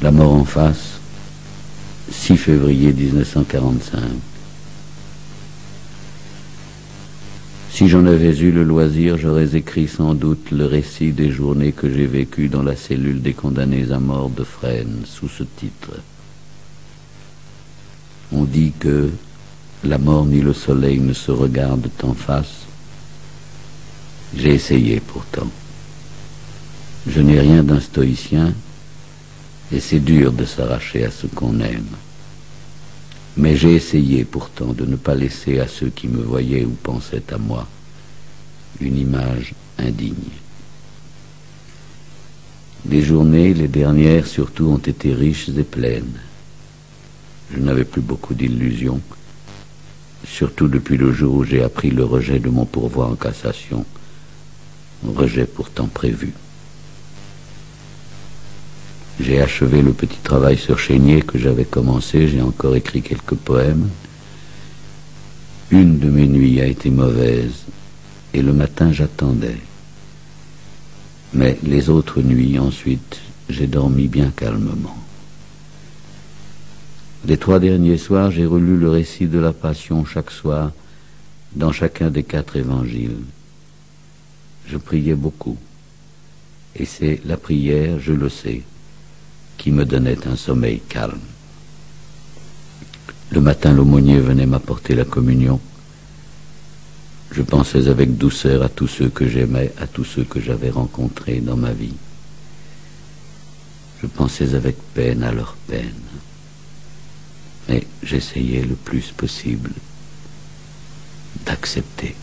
La mort en face, 6 février 1945. Si j'en avais eu le loisir, j'aurais écrit sans doute le récit des journées que j'ai vécues dans la cellule des condamnés à mort de Fresnes, sous ce titre. On dit que la mort ni le soleil ne se regardent en face. J'ai essayé pourtant. Je n'ai rien d'un stoïcien, et c'est dur de s'arracher à ce qu'on aime. Mais j'ai essayé pourtant de ne pas laisser à ceux qui me voyaient ou pensaient à moi une image indigne. Les journées, les dernières surtout, ont été riches et pleines. Je n'avais plus beaucoup d'illusions, surtout depuis le jour où j'ai appris le rejet de mon pourvoi en cassation, un rejet pourtant prévu. J'ai achevé le petit travail sur Chénier que j'avais commencé, j'ai encore écrit quelques poèmes. Une de mes nuits a été mauvaise, et le matin j'attendais. Mais les autres nuits, ensuite, j'ai dormi bien calmement. Les 3 derniers soirs, j'ai relu le récit de la Passion chaque soir, dans chacun des 4 évangiles. Je priais beaucoup, et c'est la prière, je le sais, qui me donnait un sommeil calme. Le matin, l'aumônier venait m'apporter la communion. Je pensais avec douceur à tous ceux que j'aimais, à tous ceux que j'avais rencontrés dans ma vie. Je pensais avec peine à leur peine. Mais j'essayais le plus possible d'accepter.